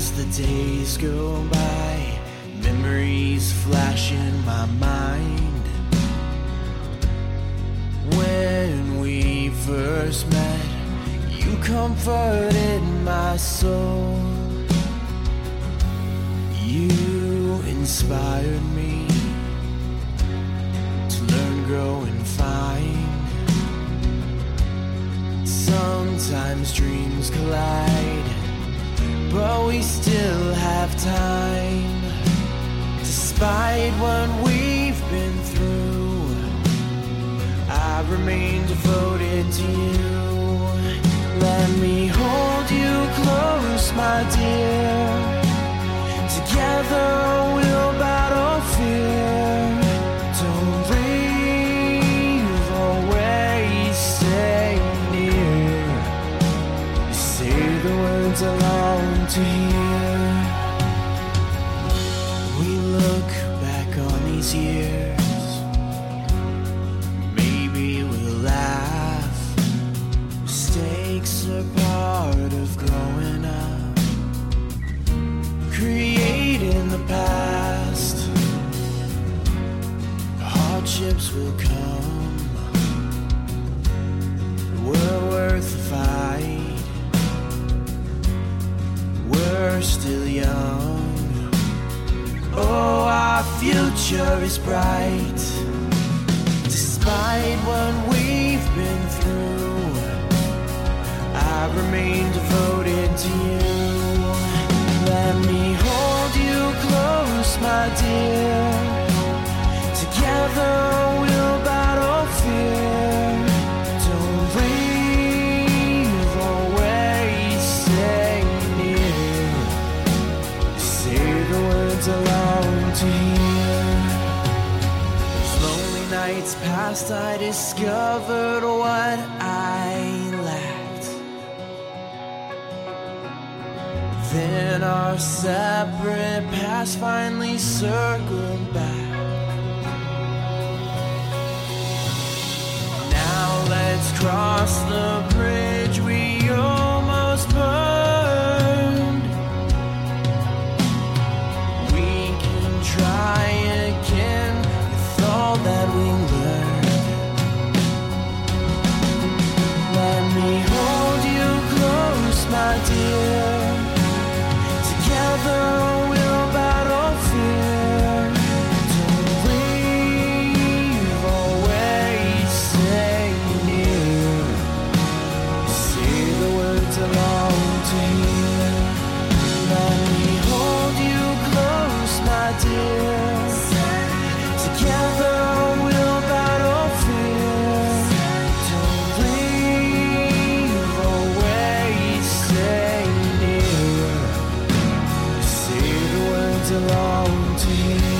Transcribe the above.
As the days go by, memories flash in my mind. When we first met, you comforted my soul. You inspired me to learn, grow, and find. Sometimes dreams collide, but we still have time. Despite what we've been through, I remain devoted to you. Let me hold you close, my dear. Together we'll battle fear. Don't leave, always stay near. Say the words I long to hear. We look back on these years, maybe we'll laugh. Mistakes are part of growing up, creating the past. Hardships will come, we're worth the fight. We're still young, oh, our future is bright. Despite what we've been through, I remain devoted to you. Let me hold you close, my dear. Together we'll battle fear. Don't leave, always stay near. Say the words I long to hear. As lonely nights passed, I discovered what I lacked. Then our separate paths finally circled back. Now let's cross the bridge we almost burned. We can try again with all that we learned. Let me hold you close, my dear. Together we'll battle fear. Don't leave, always stay near. Say the words I long to hear. Let me hold you close, my dear. Together we'll battle fear. Don't leave, always stay near. I long to hear.